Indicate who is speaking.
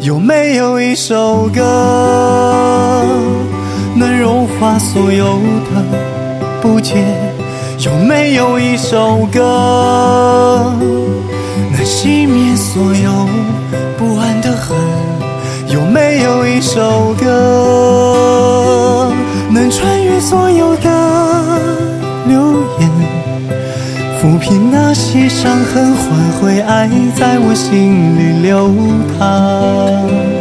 Speaker 1: 有没有一首歌能融化所有的不解？有没有一首歌能熄灭所有不安的恨？有没有一首歌能穿越所有的流言，抚平那些伤痕，换回爱在我心里流淌？